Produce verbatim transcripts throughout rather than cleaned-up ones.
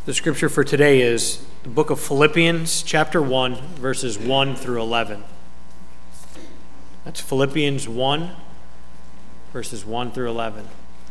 The scripture for today is the book of Philippians, chapter one, verses one through eleven. That's Philippians one, verses one through eleven.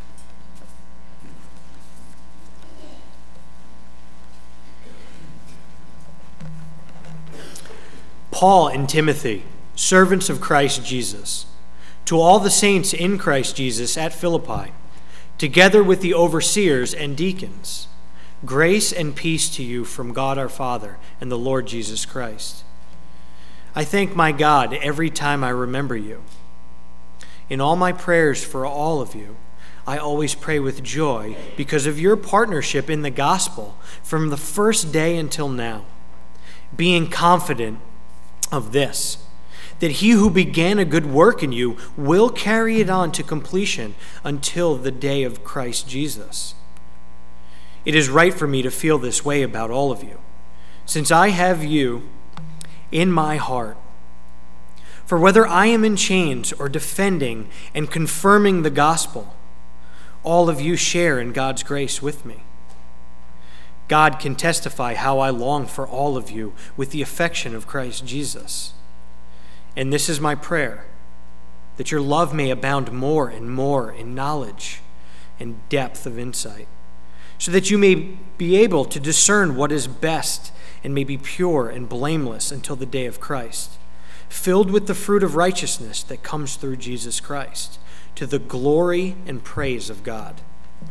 Paul and Timothy, servants of Christ Jesus, to all the saints in Christ Jesus at Philippi, together with the overseers and deacons, grace and peace to you from God our Father and the Lord Jesus Christ. I thank my God every time I remember you. In all my prayers for all of you, I always pray with joy because of your partnership in the gospel from the first day until now, being confident of this, that he who began a good work in you will carry it on to completion until the day of Christ Jesus. It is right for me to feel this way about all of you, since I have you in my heart. For whether I am in chains or defending and confirming the gospel, all of you share in God's grace with me. God can testify how I long for all of you with the affection of Christ Jesus. And this is my prayer, that your love may abound more and more in knowledge and depth of insight, so that you may be able to discern what is best and may be pure and blameless until the day of Christ, filled with the fruit of righteousness that comes through Jesus Christ, to the glory and praise of God.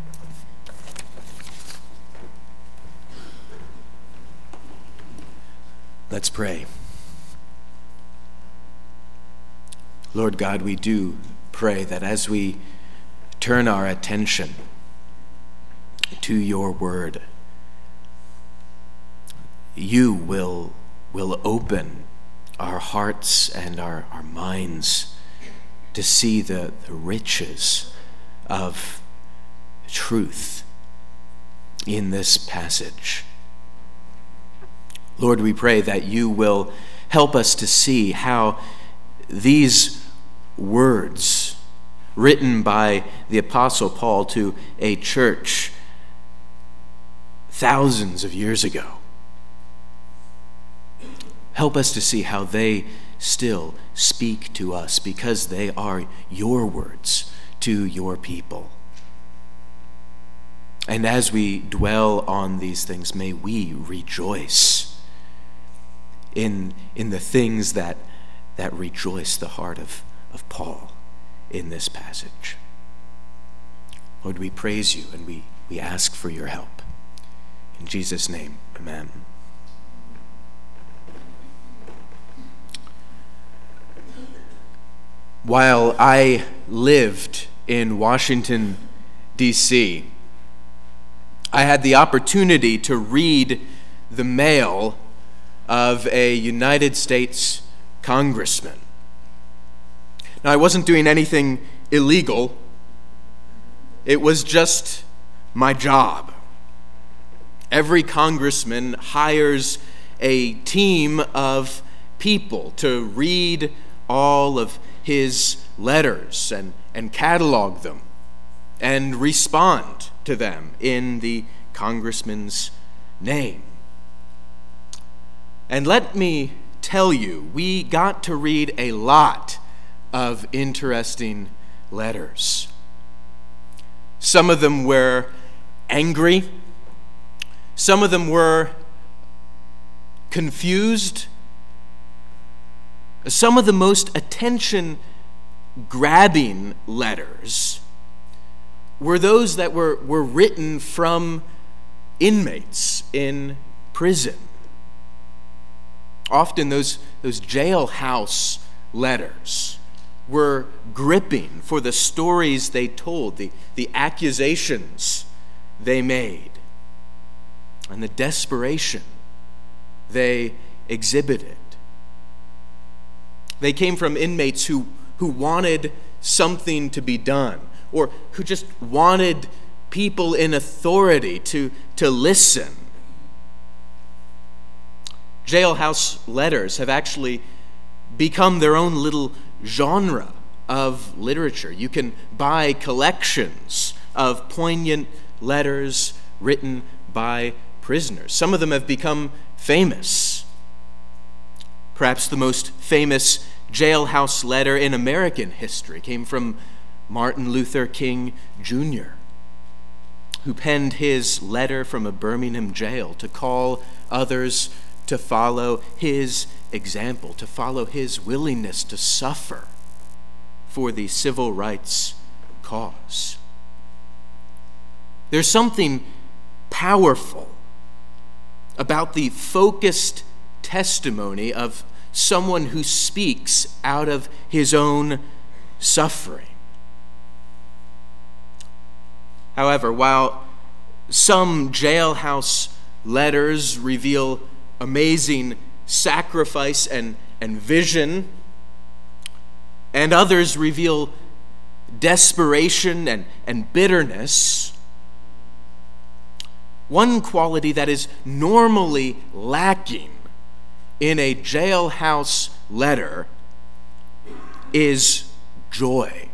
Let's pray. Lord God, we do pray that as we turn our attention to your word, you will, will open our hearts and our, our minds to see the, the riches of truth in this passage. Lord, we pray that you will help us to see how these words written by the Apostle Paul to a church thousands of years ago, help us to see how they still speak to us because they are your words to your people. And as we dwell on these things, may we rejoice in, in the things that, that rejoice the heart of, of Paul in this passage. Lord, we praise you and we, we ask for your help. In Jesus' name, amen. While I lived in Washington, D C, I had the opportunity to read the mail of a United States congressman. Now, I wasn't doing anything illegal. It was just my job. Every congressman hires a team of people to read all of his letters and, and catalog them and respond to them in the congressman's name. And let me tell you, we got to read a lot of interesting letters. Some of them were angry. Some of them were confused. Some of the most attention-grabbing letters were those that were, were written from inmates in prison. Often those, those jailhouse letters were gripping for the stories they told, the, the accusations they made, and the desperation they exhibited. They came from inmates who, who wanted something to be done, or who just wanted people in authority to, to listen. Jailhouse letters have actually become their own little genre of literature. You can buy collections of poignant letters written by prisoners. Some of them have become famous. Perhaps the most famous jailhouse letter in American history came from Martin Luther King Junior, who penned his letter from a Birmingham jail to call others to follow his example, to follow his willingness to suffer for the civil rights cause. There's something powerful about the focused testimony of someone who speaks out of his own suffering. However, while some jailhouse letters reveal amazing sacrifice and, and vision, and others reveal desperation and, and bitterness, one quality that is normally lacking in a jailhouse letter is joy.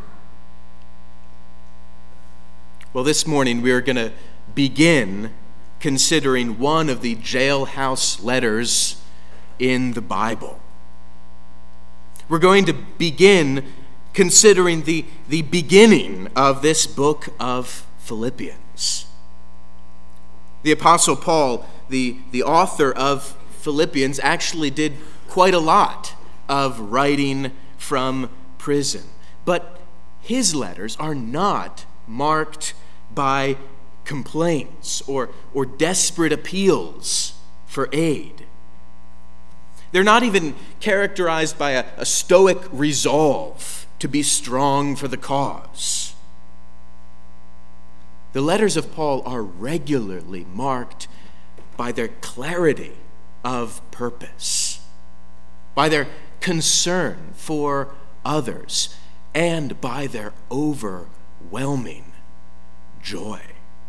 Well, this morning we are going to begin considering one of the jailhouse letters in the Bible. We're going to begin considering the, the beginning of this book of Philippians. The Apostle Paul, the, the author of Philippians, actually did quite a lot of writing from prison. But his letters are not marked by complaints or, or desperate appeals for aid. They're not even characterized by a, a stoic resolve to be strong for the cause. The letters of Paul are regularly marked by their clarity of purpose, by their concern for others, and by their overwhelming joy.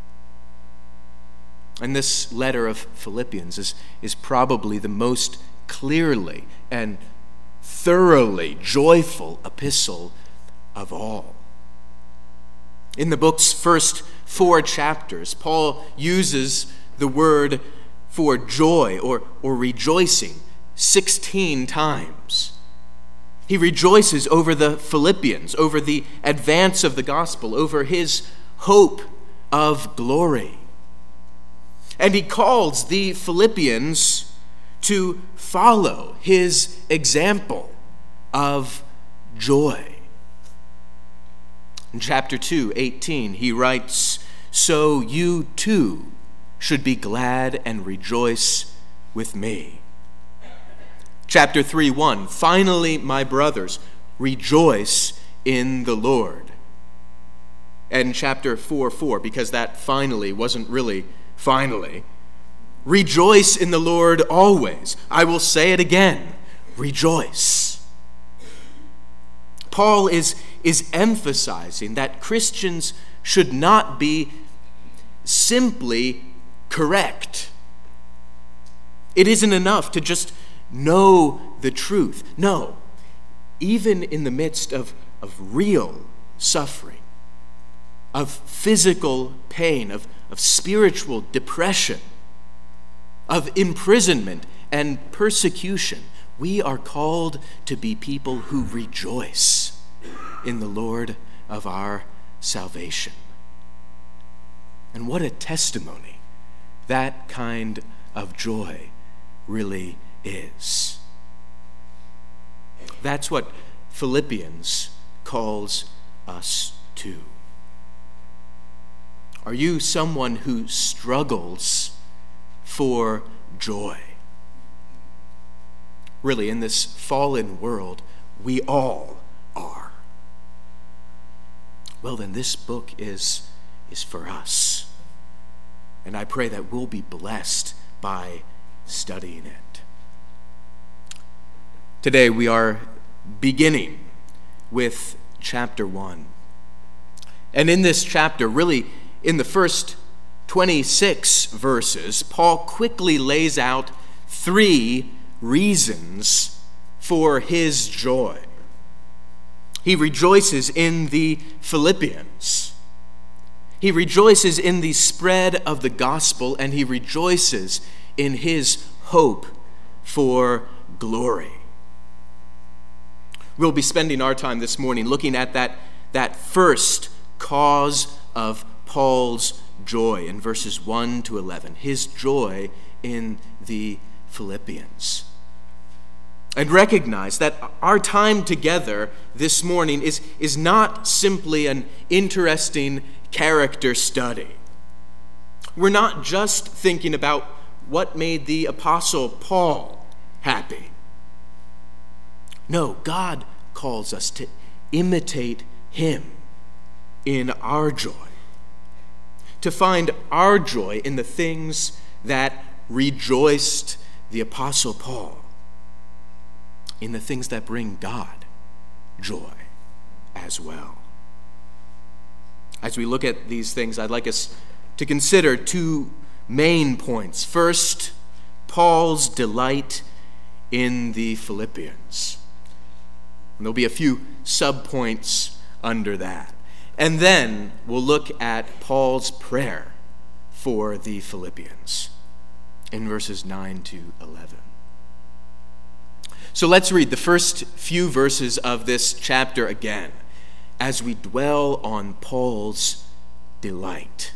And this letter of Philippians is, is probably the most clearly and thoroughly joyful epistle of all. In the book's first four chapters, Paul uses the word for joy or, or rejoicing sixteen times. He rejoices over the Philippians, over the advance of the gospel, over his hope of glory. And he calls the Philippians to follow his example of joy. In chapter two, eighteen, he writes, "So you too should be glad and rejoice with me." Chapter three, one, "Finally, my brothers, rejoice in the Lord." And chapter four, four, because that finally wasn't really finally, "Rejoice in the Lord always. I will say it again, rejoice." Paul is, is emphasizing that Christians should not be simply correct. It isn't enough to just know the truth. No, even in the midst of, of real suffering, of physical pain, of, of spiritual depression, of imprisonment and persecution, we are called to be people who rejoice in the Lord of our salvation. And what a testimony that kind of joy really is. That's what Philippians calls us to. Are you someone who struggles for joy? Really, in this fallen world, we all are. Well, then this book is, is for us. And I pray that we'll be blessed by studying it. Today we are beginning with chapter one. And in this chapter, really in the first twenty-six verses, Paul quickly lays out three reasons for his joy. He rejoices in the Philippians. He rejoices in the spread of the gospel, and he rejoices in his hope for glory. We'll be spending our time this morning looking at that, that first cause of Paul's joy in verses one to eleven, his joy in the Philippians. And recognize that our time together this morning is, is not simply an interesting character study. We're not just thinking about what made the Apostle Paul happy. No, God calls us to imitate him in our joy, to find our joy in the things that rejoiced the Apostle Paul, in the things that bring God joy as well. As we look at these things, I'd like us to consider two main points. First, Paul's delight in the Philippians. And there'll be a few subpoints under that. And then we'll look at Paul's prayer for the Philippians in verses nine to eleven. So let's read the first few verses of this chapter again as we dwell on Paul's delight.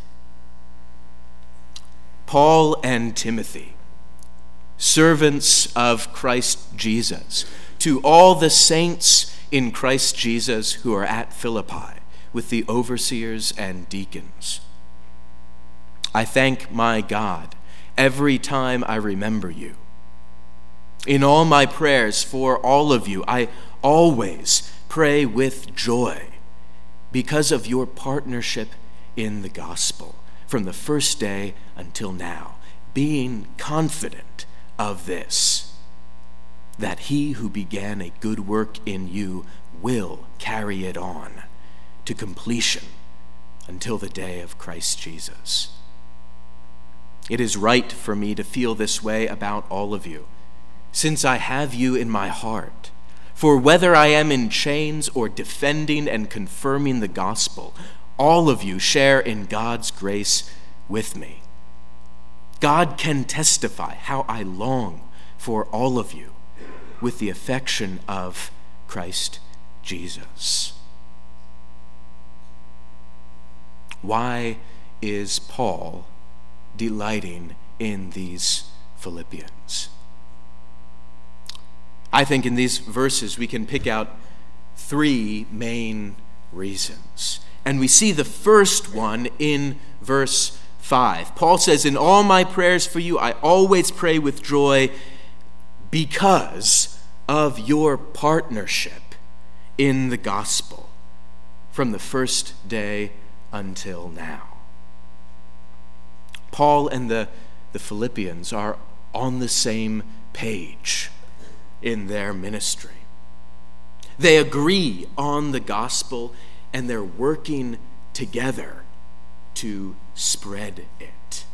Paul and Timothy, servants of Christ Jesus, to all the saints in Christ Jesus who are at Philippi, with the overseers and deacons. I thank my God every time I remember you. In all my prayers for all of you, I always pray with joy because of your partnership in the gospel from the first day until now, being confident of this, that he who began a good work in you will carry it on to completion until the day of Christ Jesus. It is right for me to feel this way about all of you, since I have you in my heart. For whether I am in chains or defending and confirming the gospel, all of you share in God's grace with me. God can testify how I long for all of you with the affection of Christ Jesus. Why is Paul delighting in these Philippians? I think in these verses we can pick out three main reasons. And we see the first one in verse five. Paul says, in all my prayers for you, I always pray with joy because of your partnership in the gospel from the first day until now. Paul and the, the Philippians are on the same page in their ministry. They agree on the gospel and they're working together to spread it.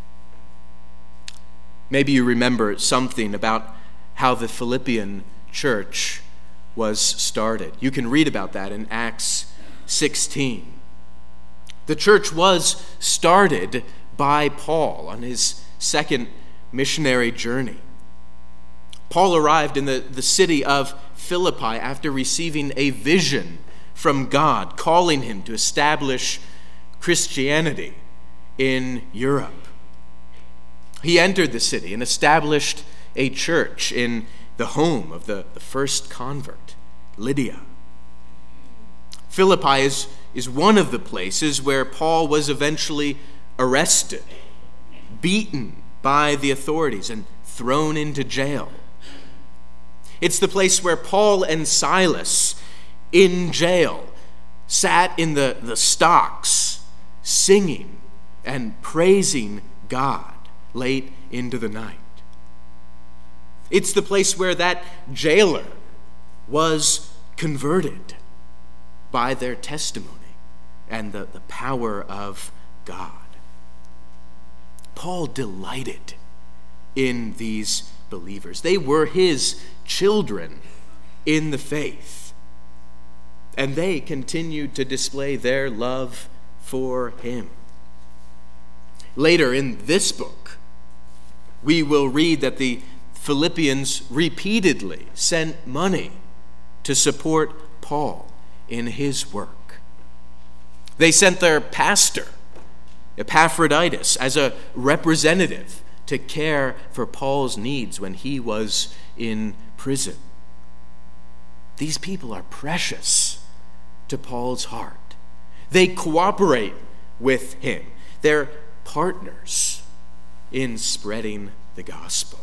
Maybe you remember something about how the Philippian church was started. You can read about that in Acts sixteen. The church was started by Paul on his second missionary journey. Paul arrived in the, the city of Philippi after receiving a vision from God, calling him to establish Christianity in Europe. He entered the city and established a church in the home of the, the first convert, Lydia. Philippi is, is one of the places where Paul was eventually arrested, beaten by the authorities, and thrown into jail. It's the place where Paul and Silas, in jail, sat in the, the stocks, singing and praising God late into the night. It's the place where that jailer was converted by their testimony and the, the power of God. Paul delighted in these believers. They were his children in the faith, and they continued to display their love for him. Later in this book, we will read that the Philippians repeatedly sent money to support Paul in his work. They sent their pastor, Epaphroditus, as a representative to care for Paul's needs when he was in prison. These people are precious to Paul's heart. They cooperate with him. They're partners in spreading the gospel.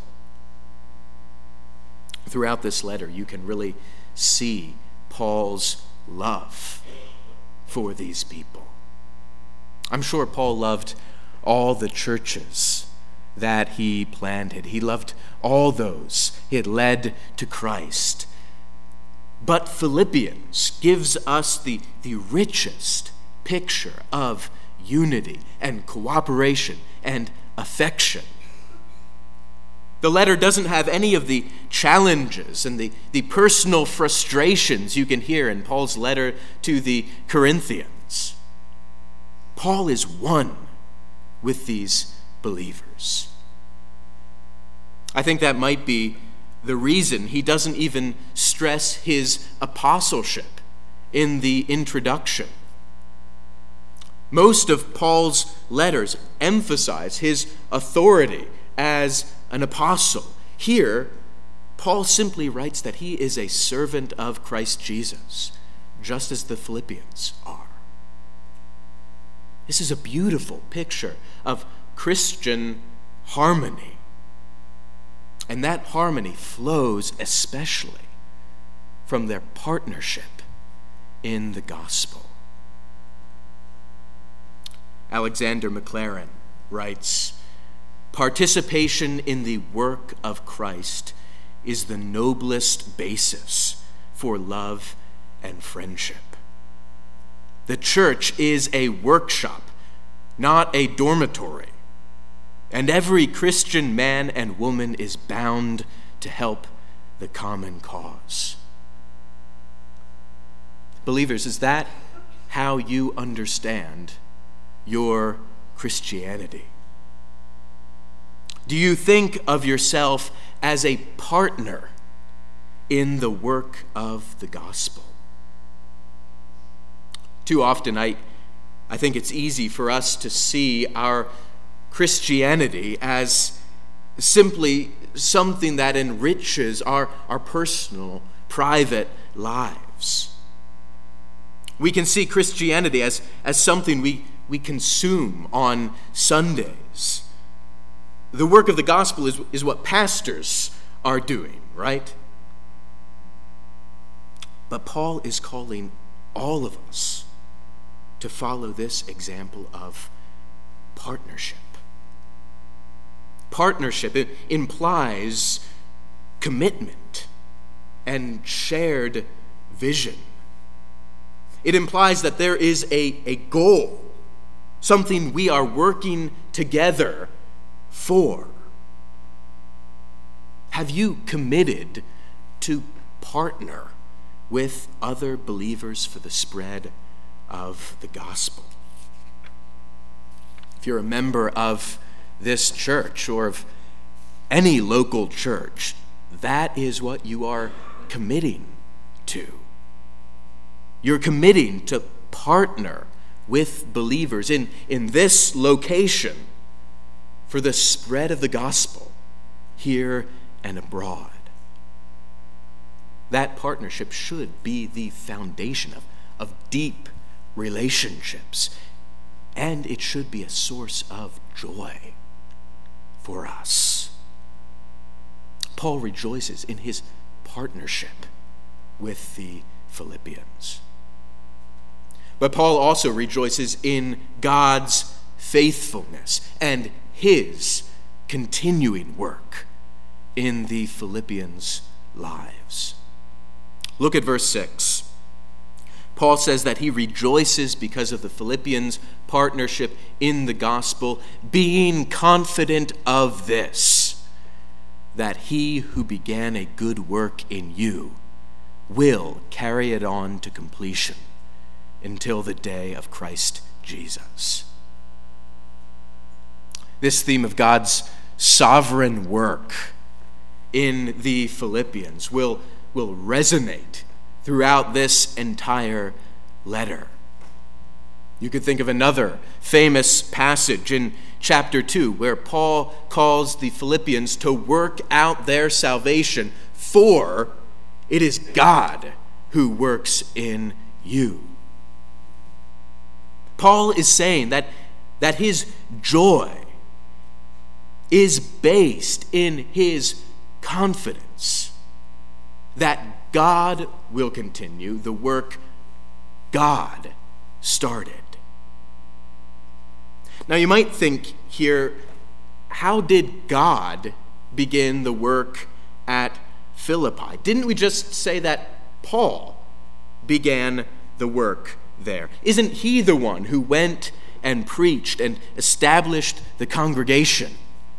Throughout this letter, you can really see Paul's love for these people. I'm sure Paul loved all the churches that he planted. He loved all those he had led to Christ. But Philippians gives us the, the richest picture of unity and cooperation and affection. The letter doesn't have any of the challenges and the, the personal frustrations you can hear in Paul's letter to the Corinthians. Paul is one with these believers. I think that might be the reason he doesn't even stress his apostleship in the introduction. Most of Paul's letters emphasize his authority as an apostle. Here, Paul simply writes that he is a servant of Christ Jesus, just as the Philippians are. This is a beautiful picture of Christian harmony. And that harmony flows especially from their partnership in the gospel. Alexander Maclaren writes, "Participation in the work of Christ is the noblest basis for love and friendship. The church is a workshop, not a dormitory, and every Christian man and woman is bound to help the common cause." Believers, is that how you understand your Christianity? Do you think of yourself as a partner in the work of the gospel? Too often, I, I think it's easy for us to see our Christianity as simply something that enriches our, our personal, private lives. We can see Christianity as, as something we, we consume on Sundays. The work of the gospel is, is what pastors are doing, right? But Paul is calling all of us to follow this example of partnership. Partnership, it implies commitment and shared vision. It implies that there is a, a goal, something we are working together for. Have you committed to partner with other believers for the spread of the gospel? If you're a member of this church or of any local church, that is what you are committing to. You're committing to partner with believers in, in this location for the spread of the gospel here and abroad. That partnership should be the foundation of, of deep relationships, and it should be a source of joy for us. Paul rejoices in his partnership with the Philippians. But Paul also rejoices in God's faithfulness and his continuing work in the Philippians' lives. Look at verse six. Paul says that he rejoices because of the Philippians' partnership in the gospel, being confident of this, that he who began a good work in you will carry it on to completion until the day of Christ Jesus. This theme of God's sovereign work in the Philippians will, will resonate throughout this entire letter. You could think of another famous passage in chapter two where Paul calls the Philippians to work out their salvation, for it is God who works in you. Paul is saying that, that his joy is based in his confidence that God will continue the work God started. Now you might think here, how did God begin the work at Philippi? Didn't we just say that Paul began the work there? Isn't he the one who went and preached and established the congregation?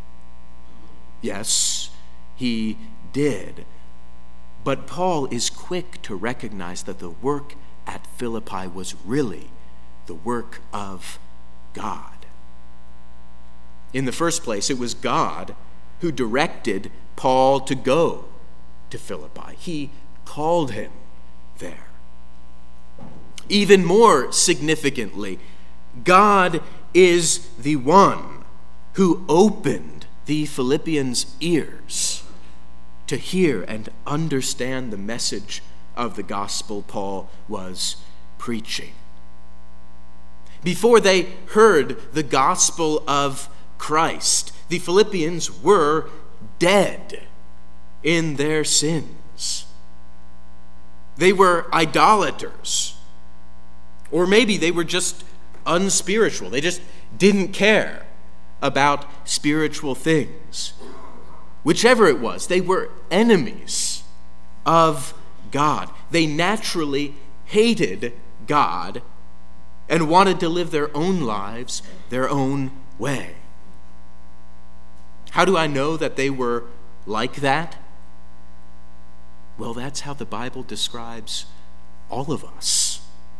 Yes, he did. But Paul is quick to recognize that the work at Philippi was really the work of God. In the first place, it was God who directed Paul to go to Philippi. He called him there. Even more significantly, God is the one who opened the Philippians' ears to hear and understand the message of the gospel Paul was preaching. Before they heard the gospel of Christ, the Philippians were dead in their sins. They were idolaters. Or maybe they were just unspiritual. They just didn't care about spiritual things. Whichever it was, they were enemies of God. They naturally hated God and wanted to live their own lives their own way. How do I know that they were like that? Well, that's how the Bible describes all of us.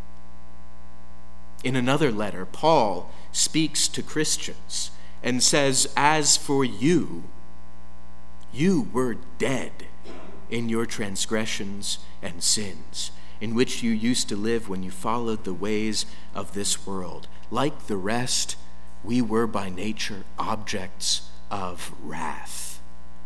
In another letter, Paul speaks to Christians and says, "As for you, you were dead in your transgressions and sins, in which you used to live when you followed the ways of this world. Like the rest, we were by nature objects of wrath."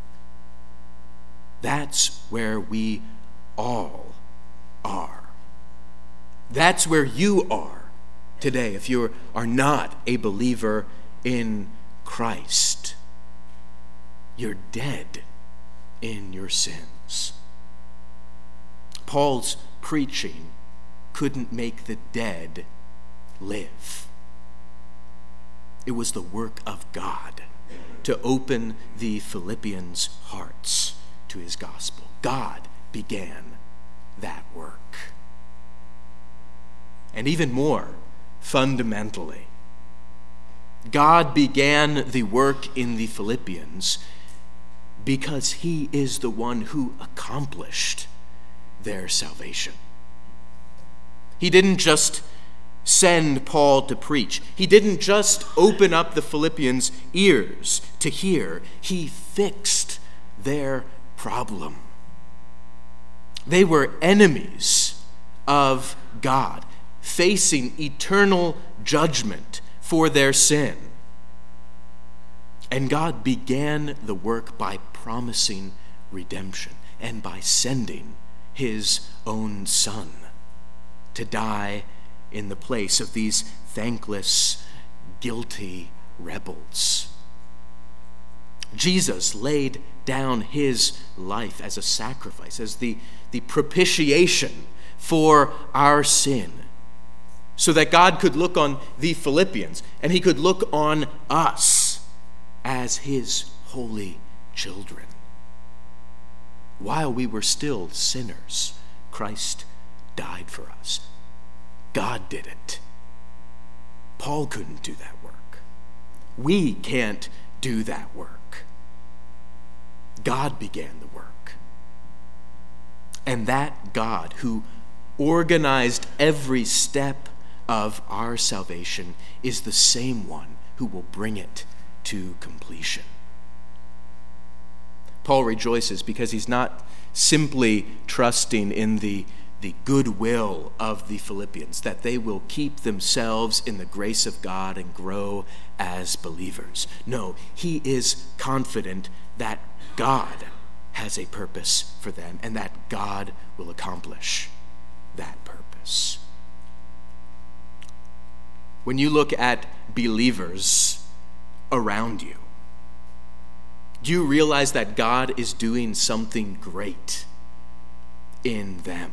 That's where we all are. That's where you are today if you are not a believer in Christ. You're dead in your sins. Paul's preaching couldn't make the dead live. It was the work of God to open the Philippians' hearts to his gospel. God began that work. And even more fundamentally, God began the work in the Philippians because he is the one who accomplished their salvation. He didn't just send Paul to preach. He didn't just open up the Philippians' ears to hear. He fixed their problem. They were enemies of God, facing eternal judgment for their sin. And God began the work by promising redemption and by sending his own Son to die in the place of these thankless, guilty rebels. Jesus laid down his life as a sacrifice, as the, the propitiation for our sin, so that God could look on the Philippians and he could look on us as his holy children. While we were still sinners, Christ died for us. God did it. Paul couldn't do that work. We can't do that work. God began the work. And that God who organized every step of our salvation is the same one who will bring it to completion. Paul rejoices because he's not simply trusting in the, the goodwill of the Philippians, that they will keep themselves in the grace of God and grow as believers. No, he is confident that God has a purpose for them and that God will accomplish that purpose. When you look at believers around you, do you realize that God is doing something great in them?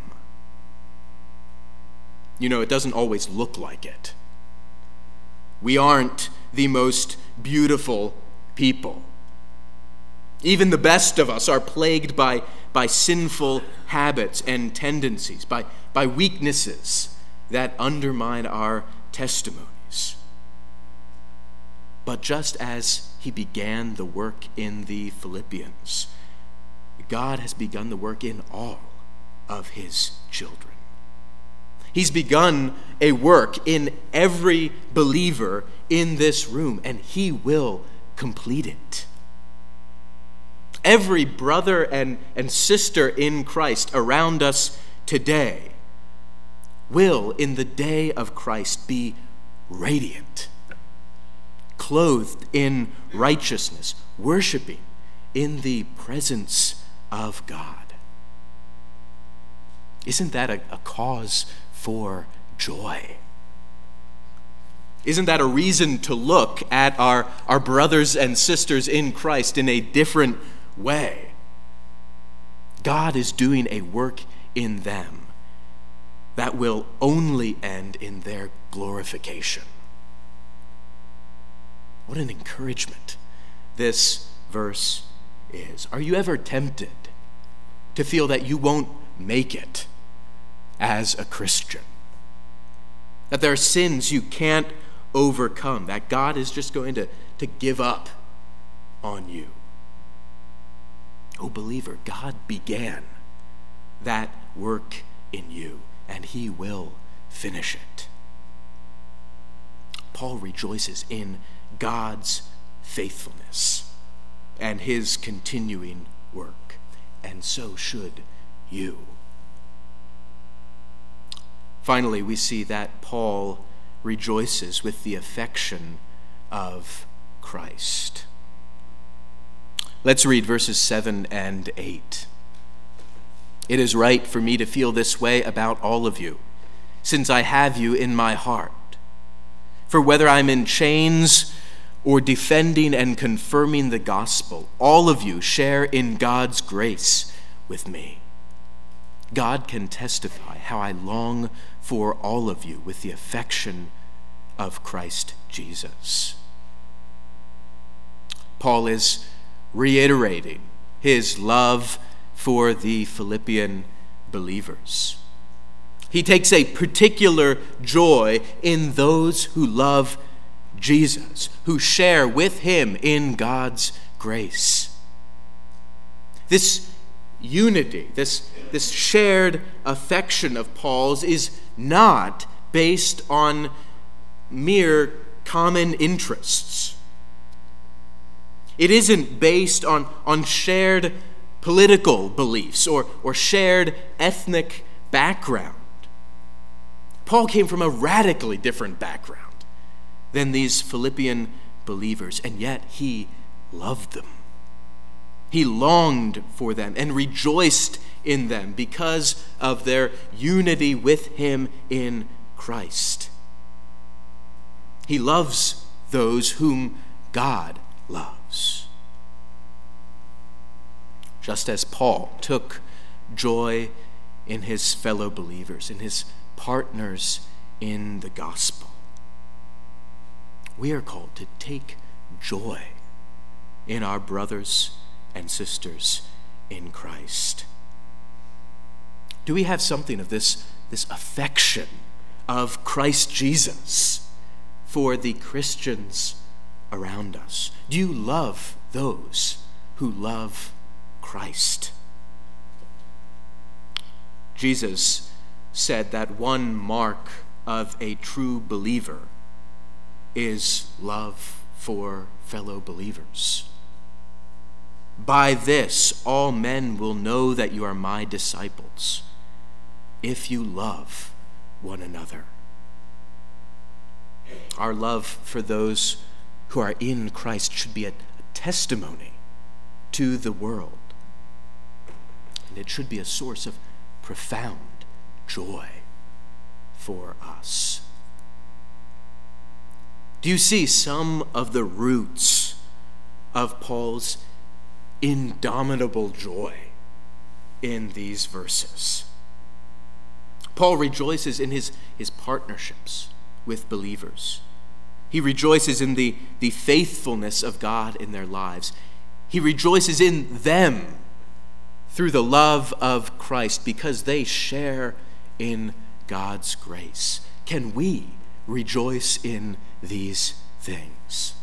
You know, it doesn't always look like it. We aren't the most beautiful people. Even the best of us are plagued by, by sinful habits and tendencies, by, by weaknesses that undermine our testimonies. But just as he began the work in the Philippians, God has begun the work in all of his children. He's begun a work in every believer in this room, and he will complete it. Every brother and, and sister in Christ around us today will, in the day of Christ, be radiant, clothed in righteousness, worshiping in the presence of God. Isn't that a, a cause for joy? Isn't that a reason to look at our, our brothers and sisters in Christ in a different way? God is doing a work in them that will only end in their glorification. What an encouragement this verse is. Are you ever tempted to feel that you won't make it as a Christian? That there are sins you can't overcome, that God is just going to, to give up on you? Oh, believer, God began that work in you, and he will finish it. Paul rejoices in God's faithfulness and his continuing work, and so should you. Finally, we see that Paul rejoices with the affection of Christ. Let's read verses seven and eight. It is right for me to feel this way about all of you, since I have you in my heart. For whether I'm in chains or defending and confirming the gospel, all of you share in God's grace with me. God can testify how I long for all of you with the affection of Christ Jesus. Paul is reiterating his love for the Philippian believers. He takes a particular joy in those who love Jesus, who share with him in God's grace. This unity, this, this shared affection of Paul's is not based on mere common interests. It isn't based on, on shared political beliefs or, or shared ethnic background. Paul came from a radically different background than these Philippian believers, and yet he loved them. He longed for them and rejoiced in them because of their unity with him in Christ. He loves those whom God loves. Just as Paul took joy in his fellow believers, in his partners in the gospel, we are called to take joy in our brothers and sisters in Christ. Do we have something of this, this affection of Christ Jesus for the Christians around us? Do you love those who love Christ? Jesus said that one mark of a true believer is love for fellow believers. By this, all men will know that you are my disciples, if you love one another. Our love for those who are in Christ should be a, a testimony to the world. And it should be a source of profound joy for us. Do you see some of the roots of Paul's indomitable joy in these verses? Paul rejoices in his, his partnerships with believers. He rejoices in the, the faithfulness of God in their lives. He rejoices in them through the love of Christ because they share in God's grace. Can we rejoice in these things?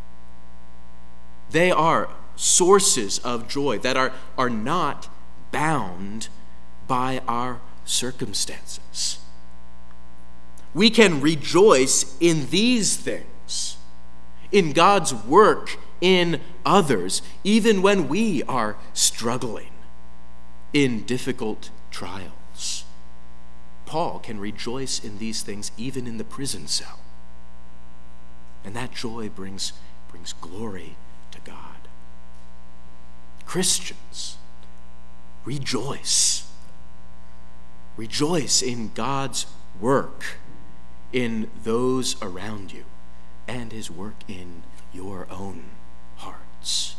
They are sources of joy that are, are not bound by our circumstances. We can rejoice in these things, in God's work in others, even when we are struggling in difficult trials. Paul can rejoice in these things even in the prison cell. And that joy brings, brings glory to God. Christians, rejoice. Rejoice in God's work in those around you and his work in your own hearts.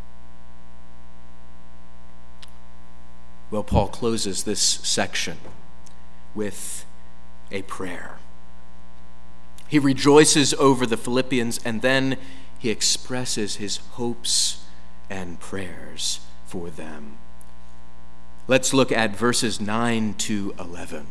Well, Paul closes this section with a prayer. He rejoices over the Philippians, and then he expresses his hopes and prayers for them. Let's look at verses nine to eleven.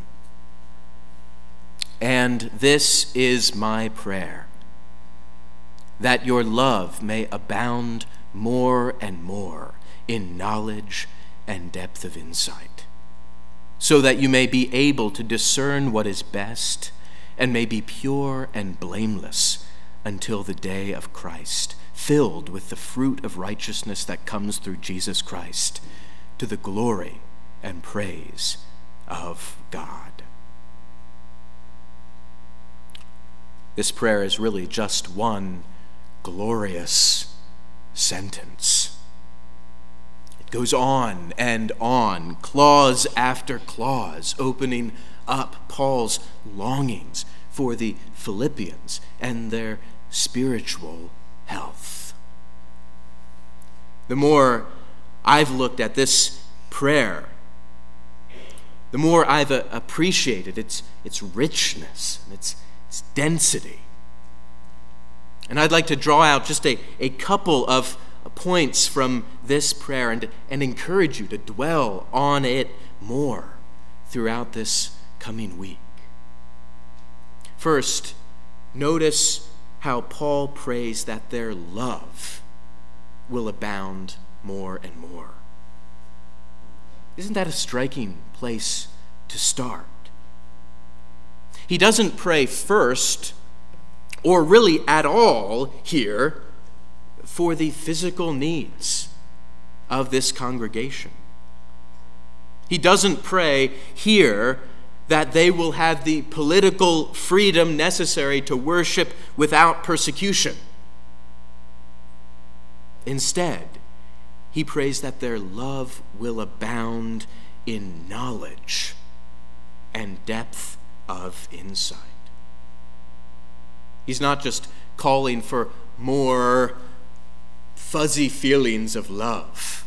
And this is my prayer, that your love may abound more and more in knowledge and depth of insight, so that you may be able to discern what is best and may be pure and blameless until the day of Christ, filled with the fruit of righteousness that comes through Jesus Christ, to the glory and praise of God. This prayer is really just one glorious sentence. It goes on and on, clause after clause, opening up Paul's longings for the Philippians and their spiritual health. The more I've looked at this prayer, the more I've appreciated its, its richness and its, its density. And I'd like to draw out just a, a couple of points from this prayer and, and encourage you to dwell on it more throughout this coming week. First, notice how Paul prays that their love will abound more and more. Isn't that a striking place to start? He doesn't pray first, or really at all here, for the physical needs of this congregation. He doesn't pray here that they will have the political freedom necessary to worship without persecution. Instead, he prays that their love will abound in knowledge and depth of insight. He's not just calling for more fuzzy feelings of love.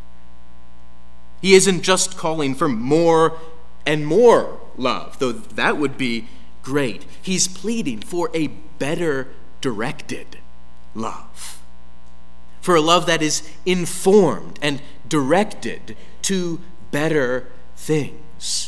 He isn't just calling for more and more love, though that would be great. He's pleading for a better directed love, for a love that is informed and directed to better things.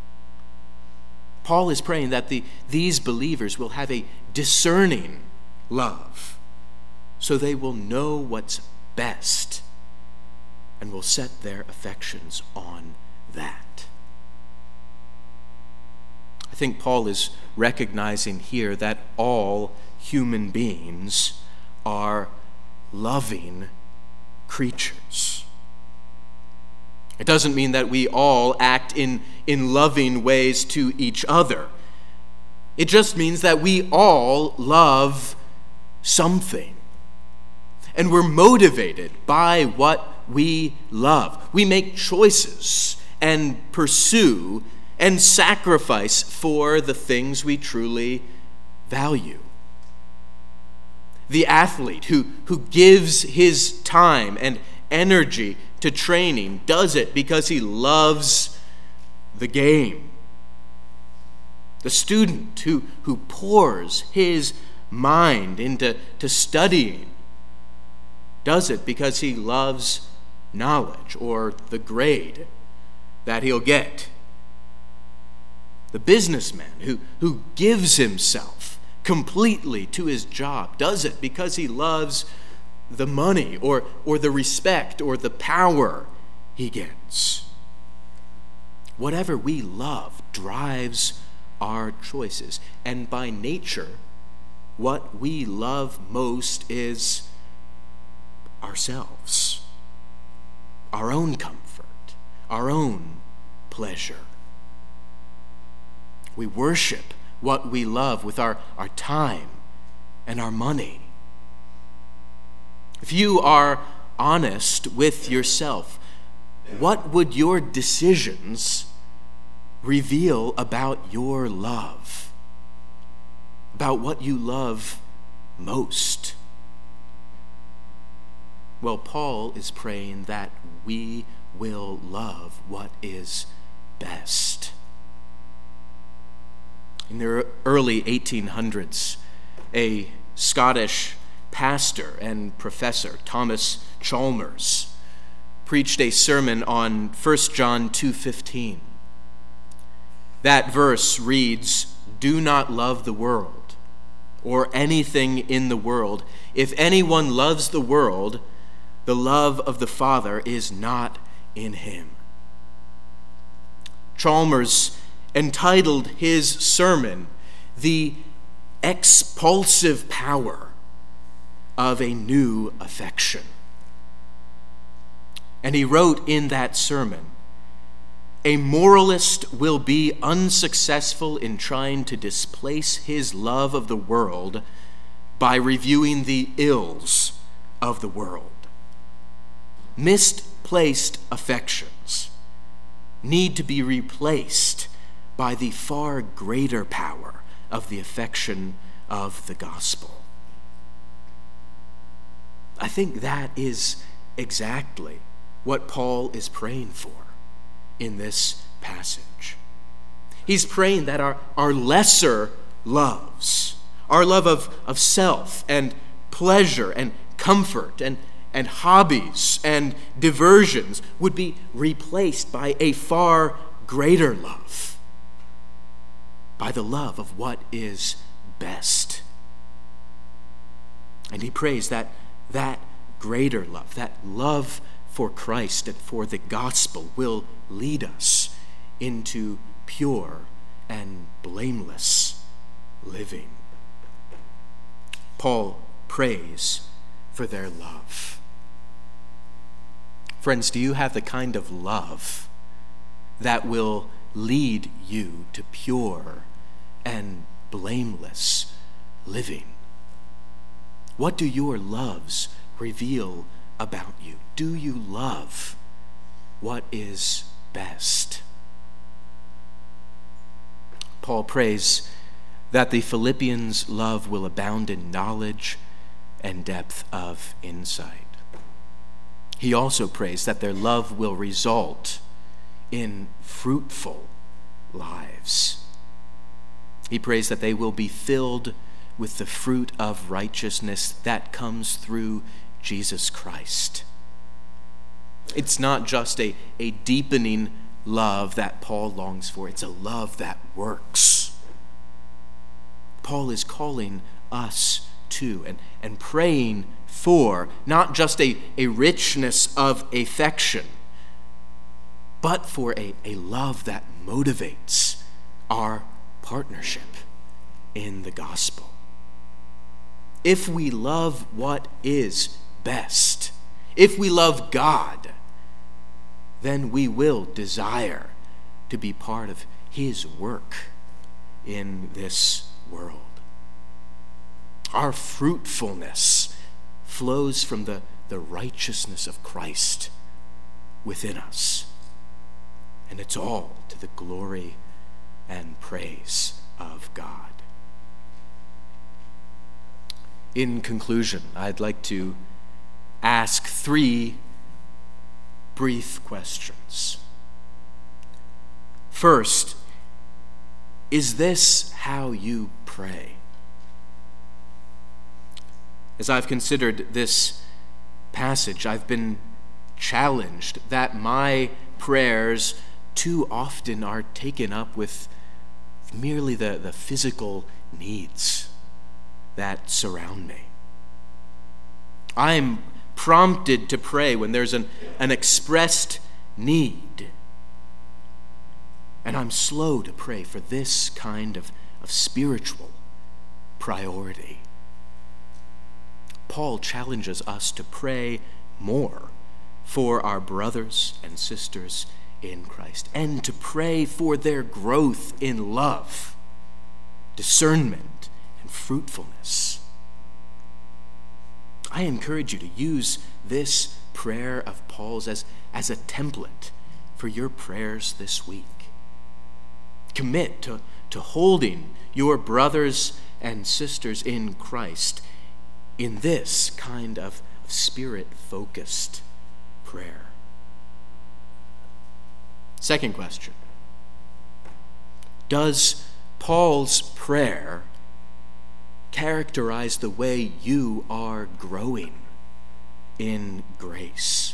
Paul is praying that the, these believers will have a discerning love, so they will know what's best and will set their affections on that. I think Paul is recognizing here that all human beings are loving creatures. It doesn't mean that we all act in, in loving ways to each other. It just means that we all love something. And we're motivated by what we love. We make choices and pursue and sacrifice for the things we truly value. The athlete who, who gives his time and energy to training does it because he loves the game. The student who, who pours his mind into to studying does it because he loves knowledge or the grade that he'll get. The businessman who, who gives himself completely to his job does it because he loves the money or, or the respect or the power he gets. Whatever we love drives our choices. And by nature, what we love most is ourselves, our own comfort, our own pleasure. We worship what we love with our, our time and our money. If you are honest with yourself, what would your decisions reveal about your love? About what you love most? Well, Paul is praying that we will love what is best. In the early eighteen hundreds, a Scottish pastor and professor, Thomas Chalmers, preached a sermon on First John two fifteen. That verse reads, "Do not love the world or anything in the world. If anyone loves the world, the love of the Father is not in him." Chalmers entitled his sermon, "The Expulsive Power of a New Affection." And he wrote in that sermon, "A moralist will be unsuccessful in trying to displace his love of the world by reviewing the ills of the world. Misplaced affections need to be replaced by the far greater power of the affection of the gospel." I think that is exactly what Paul is praying for in this passage. He's praying that our, our lesser loves, our love of, of self and pleasure and comfort and, and hobbies and diversions would be replaced by a far greater love, by the love of what is best. And he prays that that greater love, that love for Christ and for the gospel, will lead us into pure and blameless living. Paul prays for their love. Friends, do you have the kind of love that will lead you to pure and blameless living? What do your loves reveal about you? Do you love what is best? Paul prays that the Philippians' love will abound in knowledge and depth of insight. He also prays that their love will result in fruitful lives. He prays that they will be filled with the fruit of righteousness that comes through Jesus Christ. It's not just a, a deepening love that Paul longs for. It's a love that works. Paul is calling us to and, and praying for not just a, a richness of affection, but for a, a love that motivates our partnership in the gospel. If we love what is best, if we love God, then we will desire to be part of his work in this world. Our fruitfulness flows from the, the righteousness of Christ within us. And it's all to the glory and praise of God. In conclusion, I'd like to ask three brief questions. First, is this how you pray? As I've considered this passage, I've been challenged that my prayers too often are taken up with merely the, the physical needs that surround me. I'm prompted to pray when there's an, an expressed need. And I'm slow to pray for this kind of, of spiritual priority. Paul challenges us to pray more for our brothers and sisters in Christ, and to pray for their growth in love, discernment, and fruitfulness. I encourage you to use this prayer of Paul's as, as a template for your prayers this week. Commit to, to holding your brothers and sisters in Christ in this kind of, of spirit-focused prayer. Second question. Does Paul's prayer characterize the way you are growing in grace?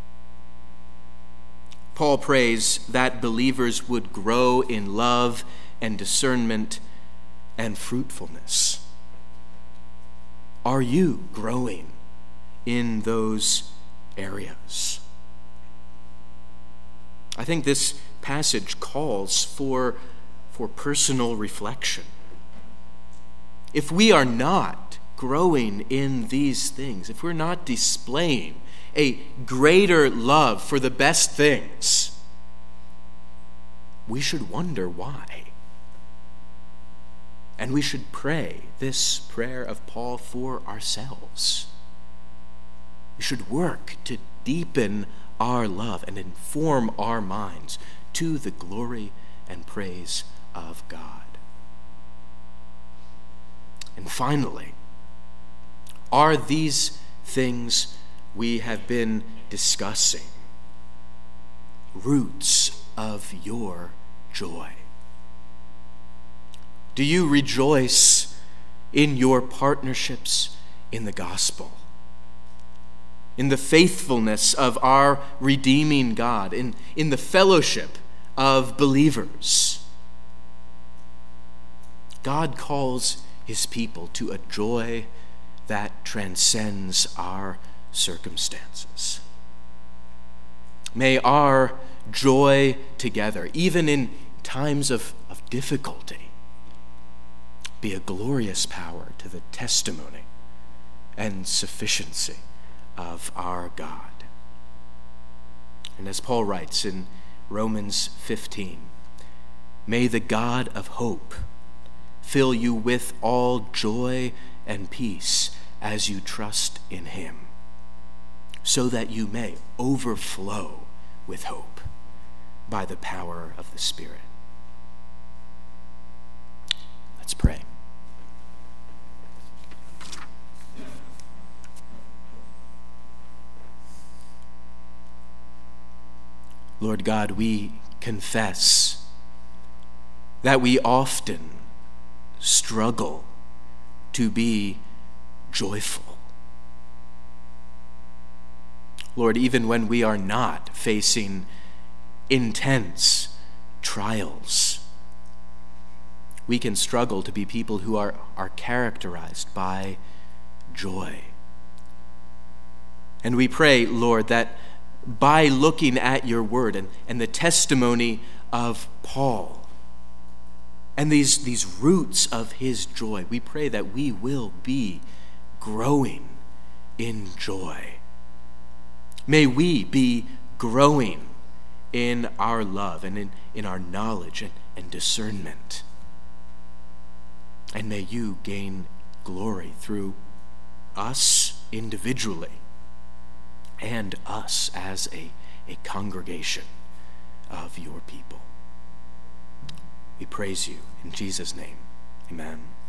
Paul prays that believers would grow in love and discernment and fruitfulness. Are you growing in those areas? I think this passage calls for, for personal reflection. If we are not growing in these things, if we're not displaying a greater love for the best things, we should wonder why. And we should pray this prayer of Paul for ourselves. We should work to deepen our love and inform our minds to the glory and praise of God. And finally, are these things we have been discussing roots of your joy? Do you rejoice in your partnerships in the gospel, in the faithfulness of our redeeming God, in, in the fellowship of believers? God calls his people to a joy that transcends our circumstances. May our joy together, even in times of, of difficulty, be a glorious power to the testimony and sufficiency of our God. And as Paul writes in Romans fifteen, may the God of hope fill you with all joy and peace as you trust in him, so that you may overflow with hope by the power of the Spirit. Let's pray. Lord God, we confess that we often struggle to be joyful. Lord, even when we are not facing intense trials, we can struggle to be people who are, are characterized by joy. And we pray, Lord, that by looking at your word and, and the testimony of Paul, and these, these roots of his joy, we pray that we will be growing in joy. May we be growing in our love and in, in our knowledge and, and discernment. And may you gain glory through us individually and us as a, a congregation of your people. We praise you in Jesus' name. Amen.